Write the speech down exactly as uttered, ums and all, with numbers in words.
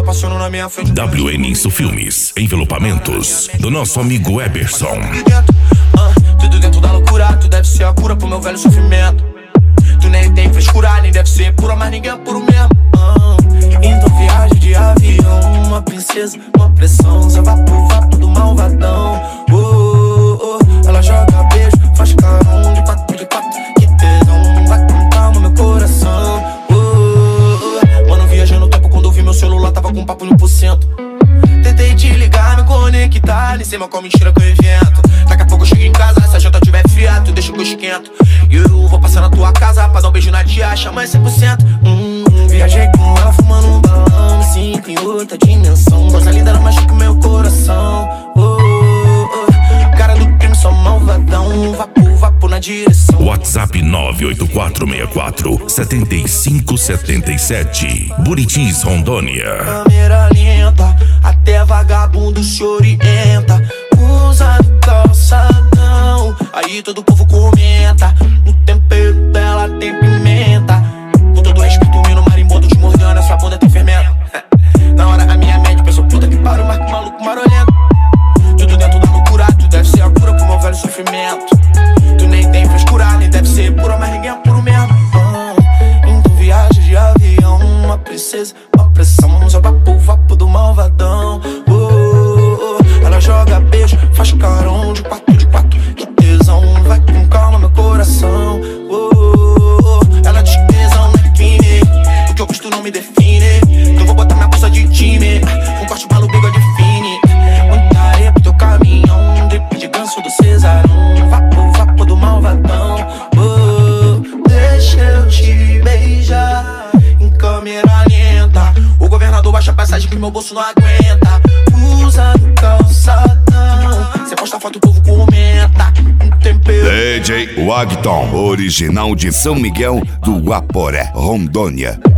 ela passando na minha frente. W N Isso Filmes, envelopamentos do nosso amigo Eberson. uh, Tudo dentro da loucura, tu deve ser a cura pro meu velho sofrimento. Tu nem tem frescura, nem deve ser pura, mas ninguém é puro mesmo. uh, Então viagem de avião, uma princesa, uma pressão, só vapo, vapo do malvadão. oh, oh, oh. Ela joga beijo, faz carão de quatro de quatro. Que tesão, vai com calma meu coração. oh, oh, oh. Mano, viajei no tempo quando eu vi meu celular, tava com papo no por cento. Tentei te ligar, me conectar, nem sei mal qual mentira que eu invento. Daqui a pouco eu chego em casa, se a janta tiver fria, tu deixa que eu esquento. E eu vou passar na tua casa pra dar um beijo na tia, chama cem por cento. hum, Viajei com ela fumando um balão, me sinto em outra dimensão. Coisa linda, ela machuca o meu coração. oh, oh, oh. Cara do crime, só malvadão. Vapo, vapo na direção. WhatsApp nove oito quatro seis quatro sete cinco sete sete. Buritis, Rondônia. Câmera lenta, até vagabundo se orienta. Usando calçadão, aí todo o povo comenta. No tempero dela tem pimenta. Com todo respeito, no marimbondo te mordendo, essa bunda tem fermento. Na hora a minha mente pensou, puta que pariu, mas que maluco marolento. Tudo dentro da loucura, tu deve ser a cura pro meu velho sofrimento. Tu nem tem frescura, nem deve ser pura, mas ninguém é puro mesmo. ah, Então viagem de avião, uma princesa, uma pressão, só vapo, vapo do malvadão. oh, oh, oh. Ela joga beijo, faz carão de quatro de quatro. Que tesão, vai com calma meu coração. oh, oh, oh. Ela diz que tesão não é crime, o que eu gosto não me define. Então vou botar minha bolsa de time, um corte maluco bigode define. Muita areia pro teu caminhão, drip de ganso do Cesarão. Vapo, vapo do malvadão. oh, Deixa eu te beijar em câmera lenta. O governador baixa a passagem que meu bolso não aguenta. Usa do calçadão, cê posta foto, o povo comenta. Um tempero. D J Wagton, original de São Miguel do Guaporé, Rondônia.